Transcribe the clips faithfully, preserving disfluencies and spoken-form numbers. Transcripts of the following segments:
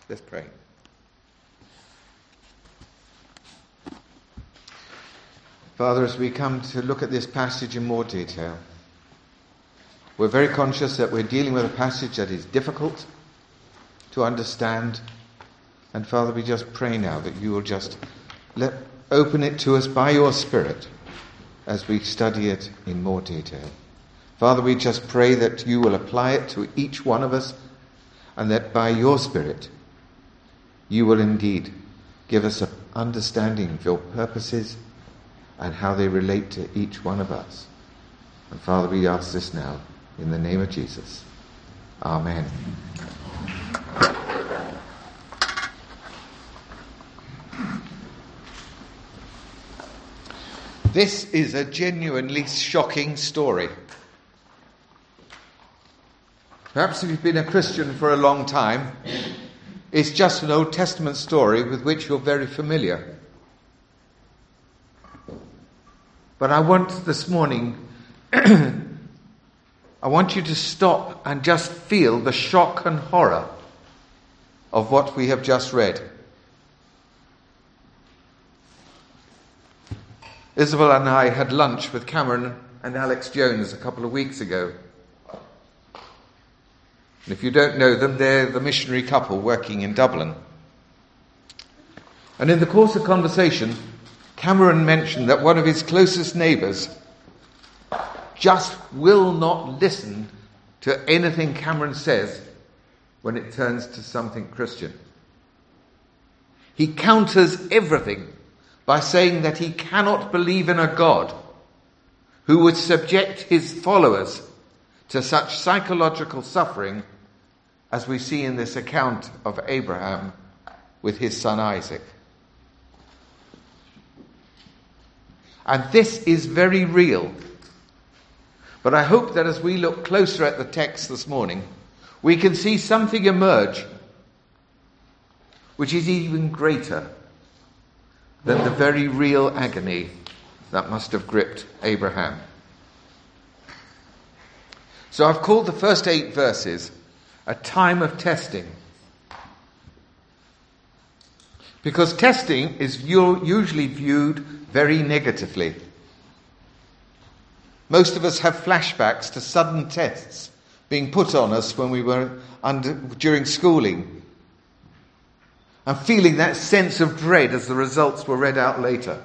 Let's pray. Father, as we come to look at this passage in more detail, we're very conscious that we're dealing with a passage that is difficult to understand. And Father, we just pray now that you will just let open it to us by your Spirit as we study it in more detail. Father, we just pray that you will apply it to each one of us, and that by your Spirit you will indeed give us an understanding of your purposes and how they relate to each one of us. And Father, we ask this now in the name of Jesus. Amen. This is a genuinely shocking story. Perhaps if you've been a Christian for a long time, it's just an Old Testament story with which you're very familiar. But I want this morning, I want you to stop and just feel the shock and horror of what we have just read. Isabel and I had lunch with Cameron and Alex Jones a couple of weeks ago. And if you don't know them, they're the missionary couple working in Dublin. And in the course of conversation, Cameron mentioned that one of his closest neighbours just will not listen to anything Cameron says when it turns to something Christian. He counters everything by saying that he cannot believe in a God who would subject his followers to such psychological suffering as we see in this account of Abraham with his son Isaac. And this is very real. But I hope that as we look closer at the text this morning, we can see something emerge which is even greater than the very real agony that must have gripped Abraham. So I've called the first eight verses a time of testing. Because testing is usually viewed very negatively. Most of us have flashbacks to sudden tests being put on us when we were under, during schooling, and feeling that sense of dread as the results were read out later.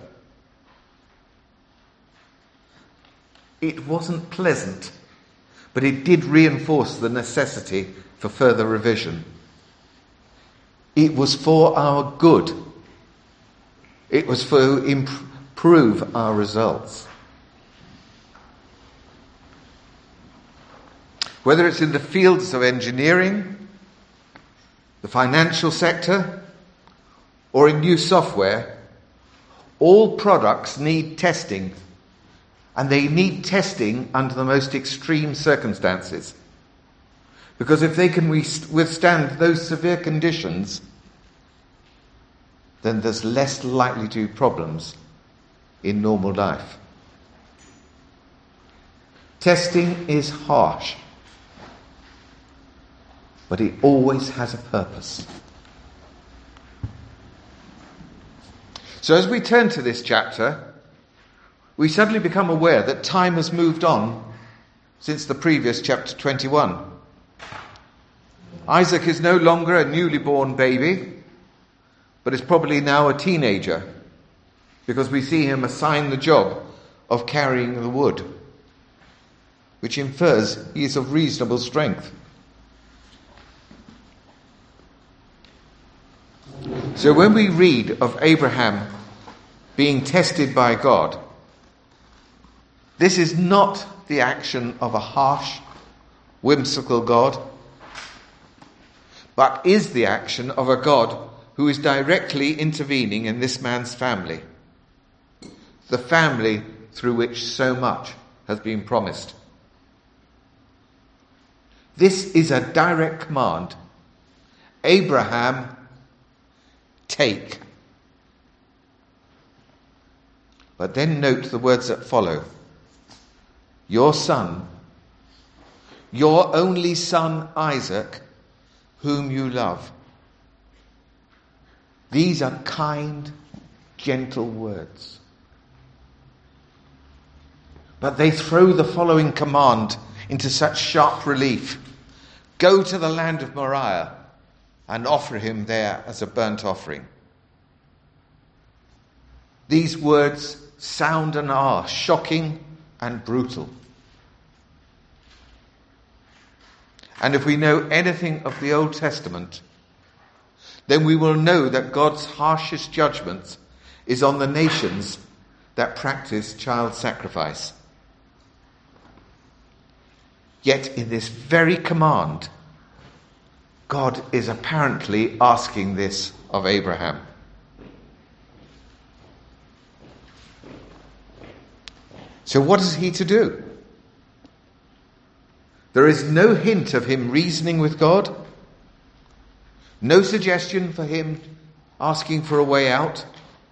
It wasn't pleasant, but it did reinforce the necessity for further revision. It was for our good. It was for improve our results. Whether it's in the fields of engineering, the financial sector, or in new software, all products need testing, and they need testing under the most extreme circumstances. Because if they can withstand those severe conditions, then there's less likely to be problems in normal life. Testing is harsh, but it always has a purpose. So as we turn to this chapter, we suddenly become aware that time has moved on since the previous chapter twenty-one. Isaac is no longer a newly born baby, but is probably now a teenager, because we see him assigned the job of carrying the wood, which infers he is of reasonable strength. So when we read of Abraham being tested by God, this is not the action of a harsh, whimsical God, but is the action of a God who is directly intervening in this man's family, the family through which so much has been promised. This is a direct command. Abraham, take. But then note the words that follow. Your son, your only son Isaac, whom you love. These are kind, gentle words. But they throw the following command into such sharp relief. Go to the land of Moriah and offer him there as a burnt offering. These words sound and are shocking and brutal. And if we know anything of the Old Testament, then we will know that God's harshest judgment is on the nations that practice child sacrifice. Yet in this very command, God is apparently asking this of Abraham. So what is he to do? There is no hint of him reasoning with God. No suggestion for him asking for a way out.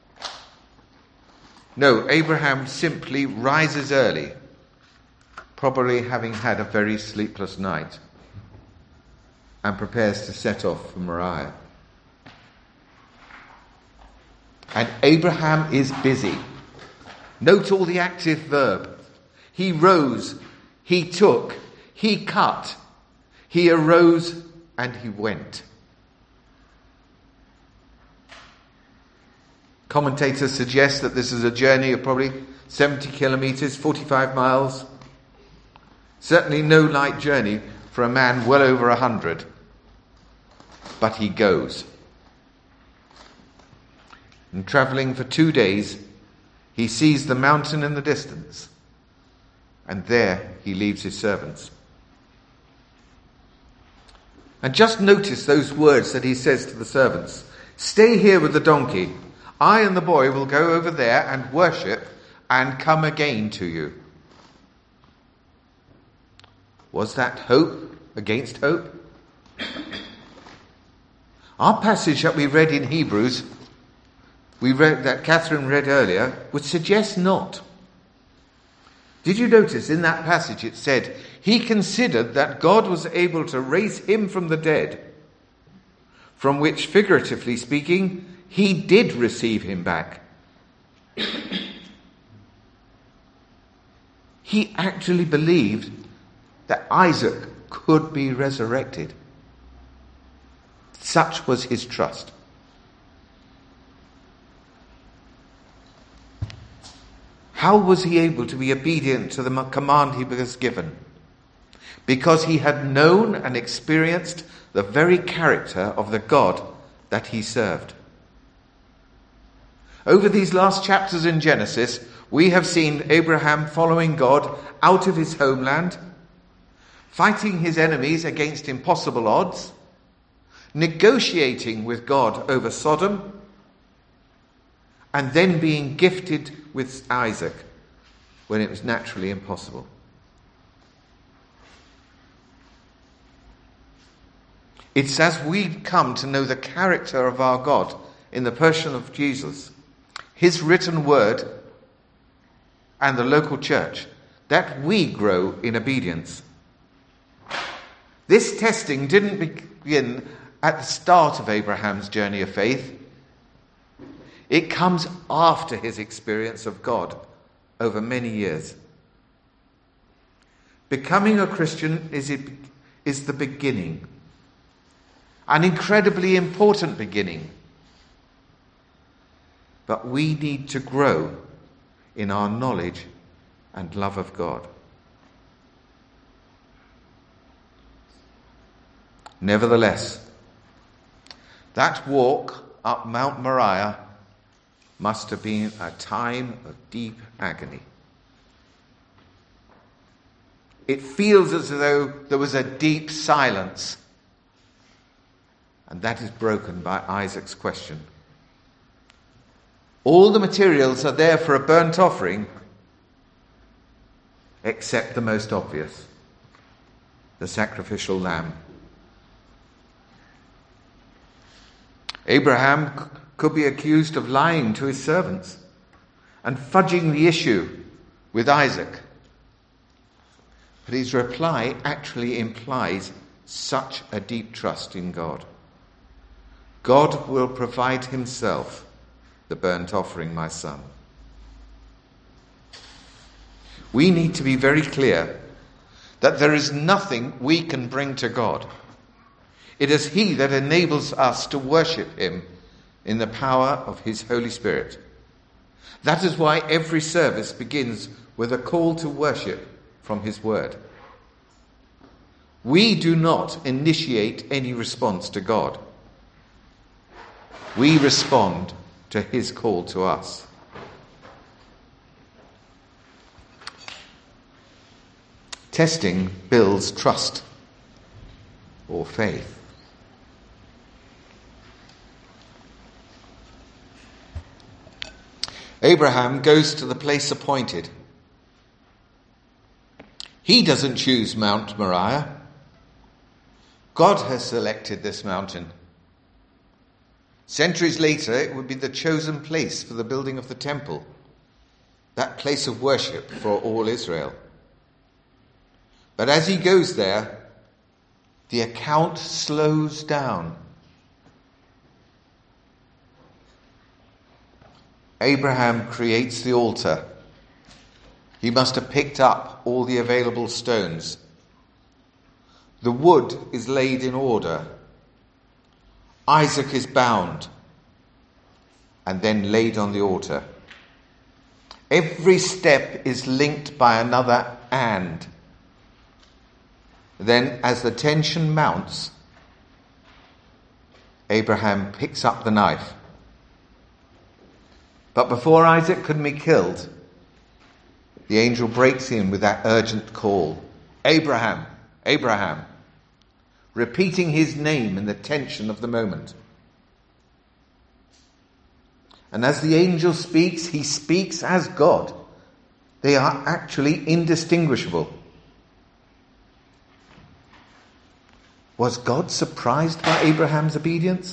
No, Abraham simply rises early, probably having had a very sleepless night, and prepares to set off for Moriah. And Abraham is busy. Note all the active verb. He rose, he took, he cut, he arose, and he went. Commentators suggest that this is a journey of probably seventy kilometres, forty-five miles. Certainly no light journey for a man well over a hundred. But he goes. And travelling for two days, he sees the mountain in the distance. And there he leaves his servants. And just notice those words that he says to the servants. Stay here with the donkey. I and the boy will go over there and worship and come again to you. Was that hope against hope? Our passage that we read in Hebrews, we read that Catherine read earlier, would suggest not. Did you notice in that passage it said, he considered that God was able to raise him from the dead, from which, figuratively speaking, he did receive him back. He actually believed that Isaac could be resurrected. Such was his trust. How was he able to be obedient to the command he was given? Because he had known and experienced the very character of the God that he served. Over these last chapters in Genesis, we have seen Abraham following God out of his homeland, fighting his enemies against impossible odds, negotiating with God over Sodom, and then being gifted with Isaac when it was naturally impossible. It's as we come to know the character of our God in the person of Jesus, his written word, and the local church, that we grow in obedience. This testing didn't begin at the start of Abraham's journey of faith. It comes after his experience of God over many years. Becoming a Christian is, it, is the beginning, an incredibly important beginning. But we need to grow in our knowledge and love of God. Nevertheless, that walk up Mount Moriah must have been a time of deep agony. It feels as though there was a deep silence, and that is broken by Isaac's question. All the materials are there for a burnt offering, except the most obvious, the sacrificial lamb. Abraham c- could be accused of lying to his servants and fudging the issue with Isaac. But his reply actually implies such a deep trust in God. God will provide himself the burnt offering, my son. We need to be very clear that there is nothing we can bring to God. It is he that enables us to worship him in the power of his Holy Spirit. That is why every service begins with a call to worship from his word. We do not initiate any response to God. We respond to his call to us. Testing builds trust or faith. Abraham goes to the place appointed. He doesn't choose Mount Moriah. God has selected this mountain. Centuries later, it would be the chosen place for the building of the temple, that place of worship for all Israel. But as he goes there, the account slows down. Abraham creates the altar. He must have picked up all the available stones. The wood is laid in order. Isaac is bound and then laid on the altar. Every step is linked by another and. Then, as the tension mounts, Abraham picks up the knife. But before Isaac can be killed, the angel breaks in with that urgent call. Abraham, Abraham, repeating his name in the tension of the moment. And as the angel speaks, he speaks as God. They are actually indistinguishable. Was God surprised by Abraham's obedience?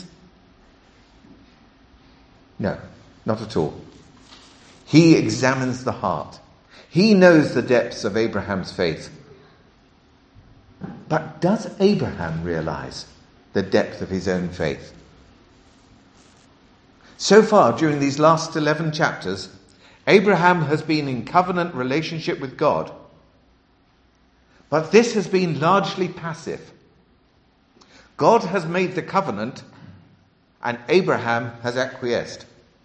No, not at all. He examines the heart. He knows the depths of Abraham's faith. But does Abraham realize the depth of his own faith? So far, during these last eleven chapters, Abraham has been in covenant relationship with God. But this has been largely passive. God has made the covenant, and Abraham has acquiesced.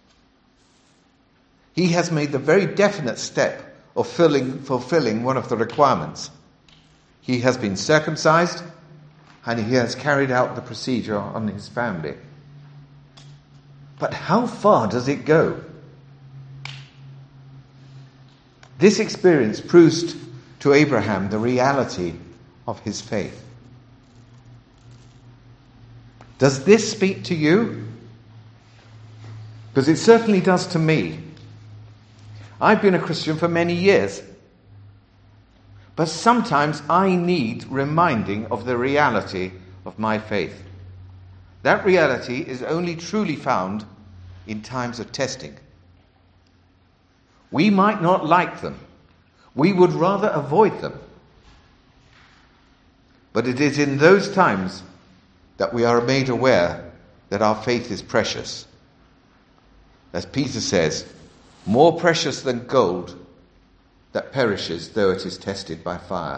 He has made the very definite step of filling, fulfilling one of the requirements. He has been circumcised, and he has carried out the procedure on his family. But how far does it go? This experience proves to Abraham the reality of his faith. Does this speak to you? Because it certainly does to me. I've been a Christian for many years. But sometimes I need reminding of the reality of my faith. That reality is only truly found in times of testing. We might not like them. We would rather avoid them. But it is in those times that we are made aware that our faith is precious. As Peter says, more precious than gold that perishes though it is tested by fire.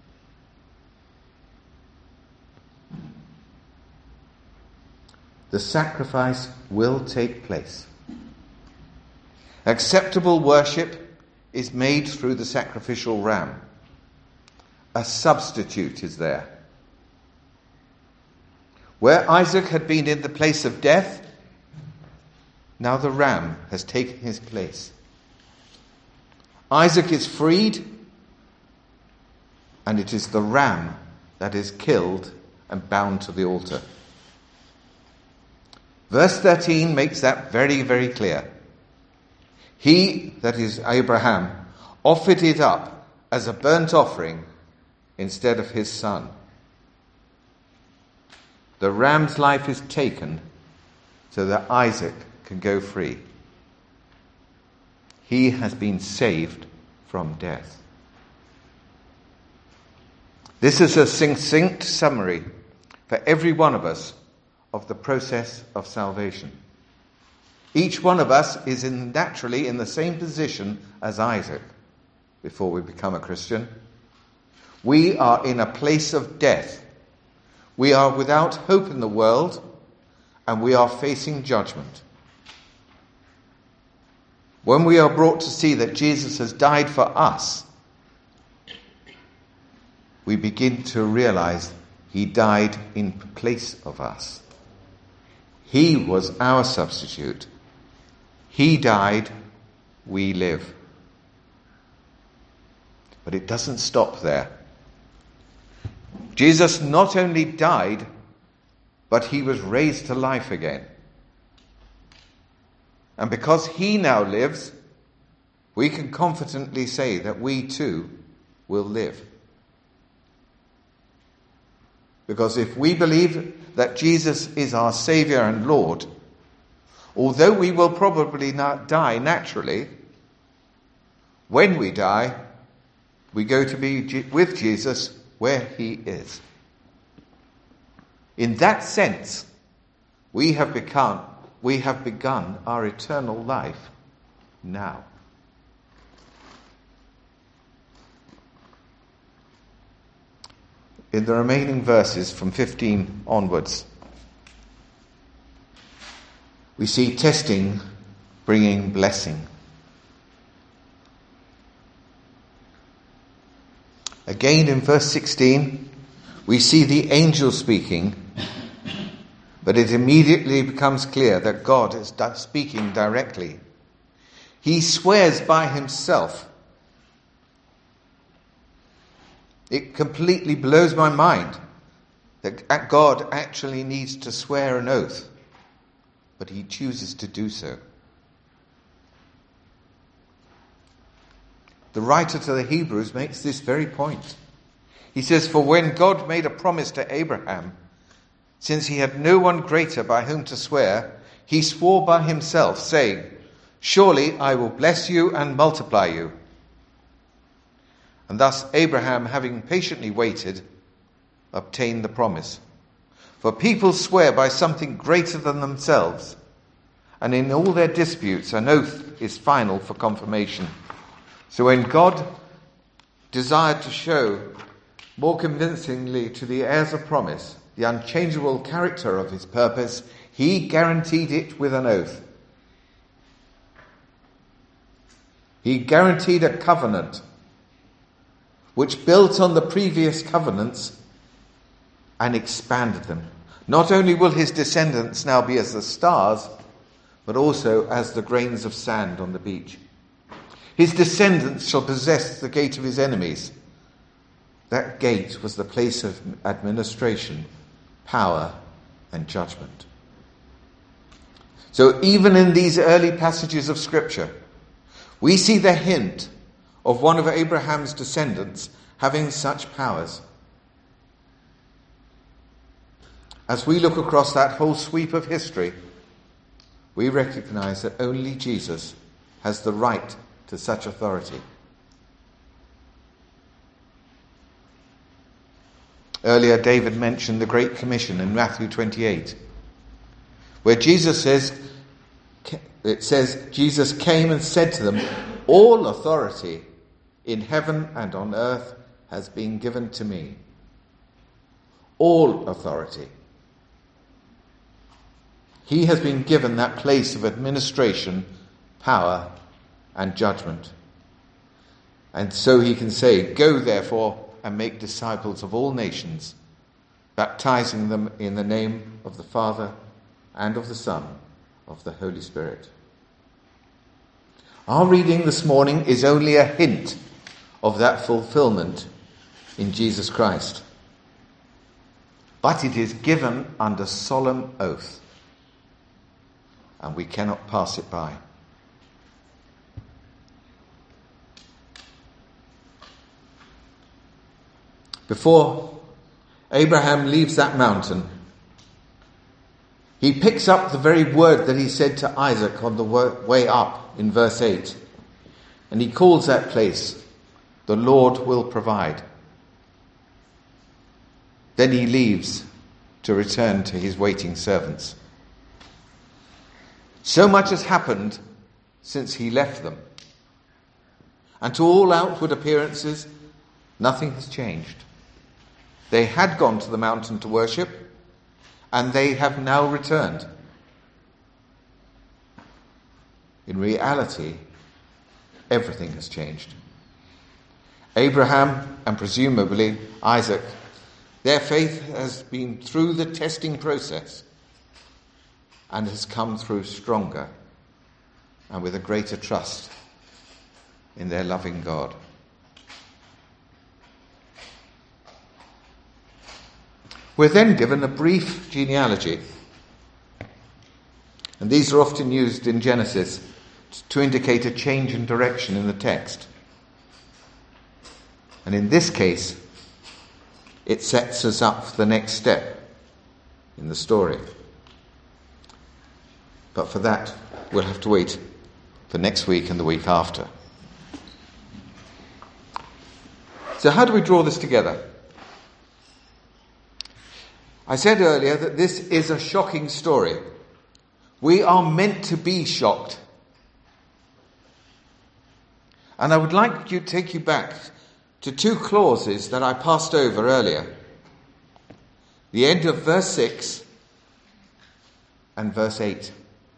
The sacrifice will take place. Acceptable worship is made through the sacrificial ram. A substitute is there. Where Isaac had been in the place of death, now the ram has taken his place. Isaac is freed, and it is the ram that is killed and bound to the altar. Verse thirteen makes that very, very clear. He, that is Abraham, offered it up as a burnt offering instead of his son. The ram's life is taken so that Isaac can go free. He has been saved from death. This is a succinct summary for every one of us of the process of salvation. Each one of us is in, naturally in the same position as Isaac before we become a Christian. We are in a place of death. We are without hope in the world, and we are facing judgment. When we are brought to see that Jesus has died for us, we begin to realize he died in place of us. He was our substitute. He died, we live. But it doesn't stop there. Jesus not only died, but he was raised to life again. And because he now lives, we can confidently say that we too will live. Because if we believe that Jesus is our Saviour and Lord, although we will probably not die naturally, when we die, we go to be with Jesus where he is. In that sense, we have become, we have begun our eternal life now. In the remaining verses from fifteen onwards, we see testing bringing blessing. Again in verse sixteen, we see the angel speaking, but it immediately becomes clear that God is speaking directly. He swears by himself. It completely blows my mind that God actually needs to swear an oath, but he chooses to do so. The writer to the Hebrews makes this very point. He says, "For when God made a promise to Abraham, since he had no one greater by whom to swear, he swore by himself, saying, 'Surely I will bless you and multiply you.' And thus Abraham, having patiently waited, obtained the promise. For people swear by something greater than themselves, and in all their disputes an oath is final for confirmation. So when God desired to show more convincingly to the heirs of promise the unchangeable character of his purpose, he guaranteed it with an oath. He guaranteed a covenant which built on the previous covenants and expanded them. Not only will his descendants now be as the stars, but also as the grains of sand on the beach. His descendants shall possess the gate of his enemies. That gate was the place of administration, power, and judgment. So even in these early passages of Scripture, we see the hint of one of Abraham's descendants having such powers. As we look across that whole sweep of history, we recognize that only Jesus has the right to such authority. Earlier, David mentioned the Great Commission in Matthew twenty-eight, where Jesus says, it says, Jesus came and said to them, "All authority in heaven and on earth has been given to me." All authority. He has been given that place of administration, power, and judgment. And so he can say, "Go therefore and make disciples of all nations, baptizing them in the name of the Father and of the Son, of the Holy Spirit." Our reading this morning is only a hint of that fulfillment in Jesus Christ. But it is given under solemn oath, and we cannot pass it by. Before Abraham leaves that mountain, he picks up the very word that he said to Isaac on the way up in verse eight. And he calls that place, "The Lord will provide." Then he leaves to return to his waiting servants. So much has happened since he left them. And to all outward appearances, nothing has changed. They had gone to the mountain to worship, and they have now returned. In reality, everything has changed. Abraham, and presumably Isaac, their faith has been through the testing process and has come through stronger and with a greater trust in their loving God. We're then given a brief genealogy, and these are often used in Genesis to indicate a change in direction in the text. And in this case, it sets us up for the next step in the story. But for that, we'll have to wait for next week and the week after. So how do we draw this together? I said earlier that this is a shocking story. We are meant to be shocked. And I would like to take you back to two clauses that I passed over earlier. The end of verse six and verse eight.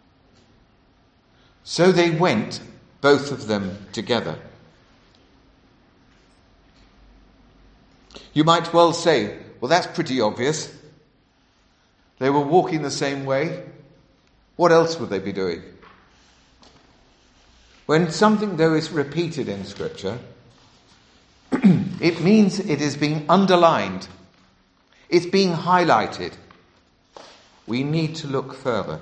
So they went, both of them together. You might well say, well, that's pretty obvious. They were walking the same way. What else would they be doing? When something, though, is repeated in Scripture, it means it is being underlined. It's being highlighted. We need to look further.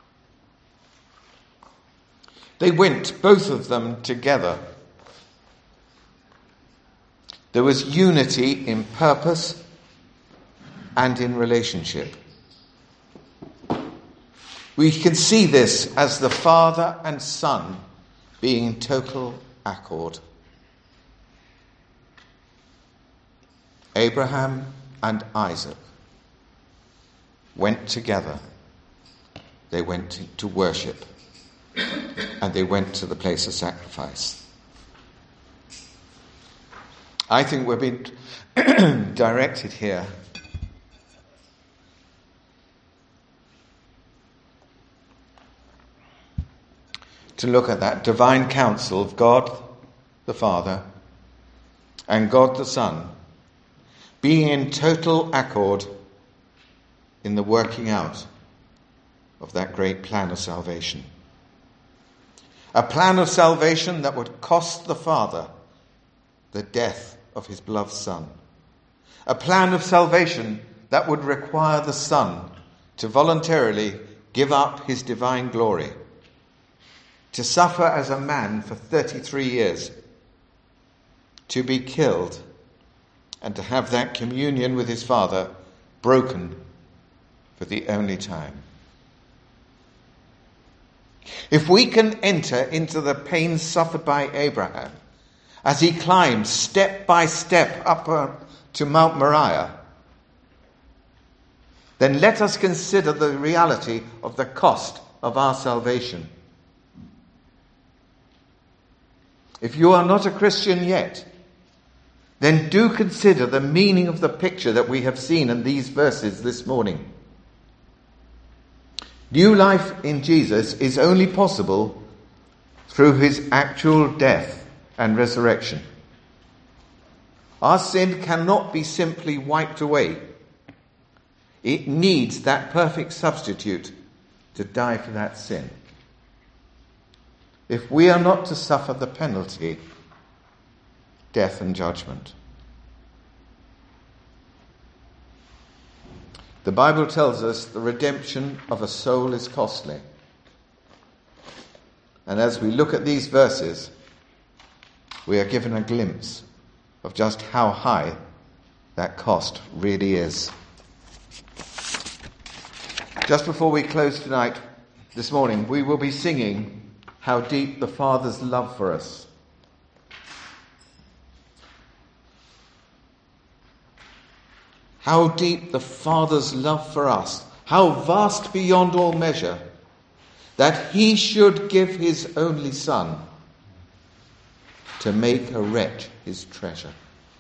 They went, both of them, together. There was unity in purpose and in relationship. We can see this as the Father and Son being in total accord. Abraham and Isaac went together. They went to worship, and they went to the place of sacrifice. I think we're being directed here to look at that divine counsel of God the Father and God the Son being in total accord in the working out of that great plan of salvation. A plan of salvation that would cost the Father the death of his beloved Son. A plan of salvation that would require the Son to voluntarily give up his divine glory, to suffer as a man for thirty-three years, to be killed, and to have that communion with his Father broken for the only time. If we can enter into the pain suffered by Abraham as he climbed step by step up uh, to Mount Moriah, then let us consider the reality of the cost of our salvation. If you are not a Christian yet, then do consider the meaning of the picture that we have seen in these verses this morning. New life in Jesus is only possible through his actual death and resurrection. Our sin cannot be simply wiped away. It needs that perfect substitute to die for that sin. If we are not to suffer the penalty, death and judgment. The Bible tells us the redemption of a soul is costly. And as we look at these verses, we are given a glimpse of just how high that cost really is. Just before we close tonight, this morning, we will be singing How Deep the Father's Love for Us. how deep the Father's love for us, how vast beyond all measure, that he should give his only Son to make a wretch his treasure.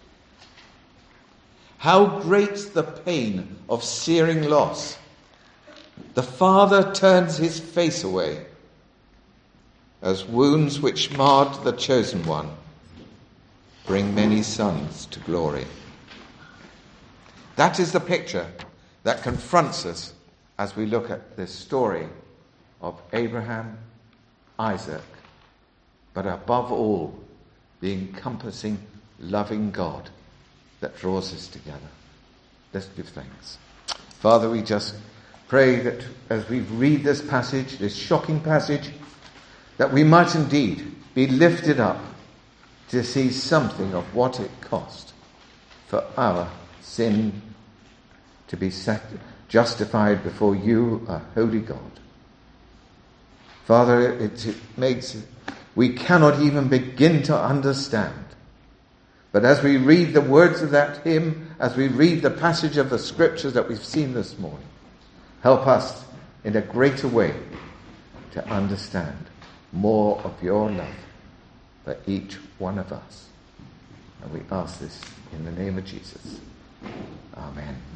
How great the pain of searing loss. The Father turns his face away, as wounds which marred the chosen one bring many sons to glory. That is the picture that confronts us as we look at this story of Abraham, Isaac, but above all, the encompassing, loving God that draws us together. Let's give thanks. Father, we just pray that as we read this passage, this shocking passage, that we might indeed be lifted up to see something of what it cost for our sin to be set, justified before you, a holy God. Father, it, it makes, we cannot even begin to understand. But as we read the words of that hymn, as we read the passage of the scriptures that we've seen this morning, help us in a greater way to understand more of your love for each one of us. And we ask this in the name of Jesus. Amen.